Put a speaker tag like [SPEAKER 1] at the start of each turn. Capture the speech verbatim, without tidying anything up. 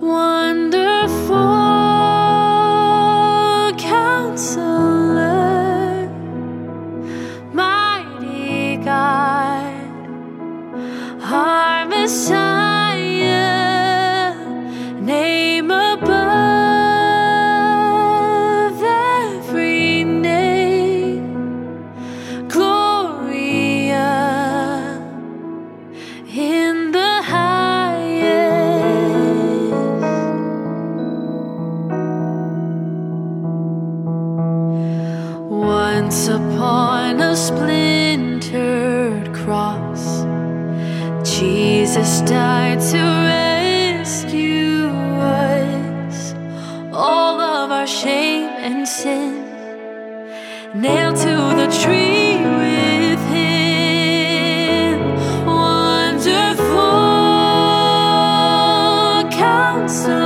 [SPEAKER 1] Wonderful Counselor, Mighty God, our Messiah, name above every name, Gloria in the highest. Once upon a splintered cross, Jesus died to rescue us, all of our shame and sin, nailed to the tree with Him. Wonderful Counselor,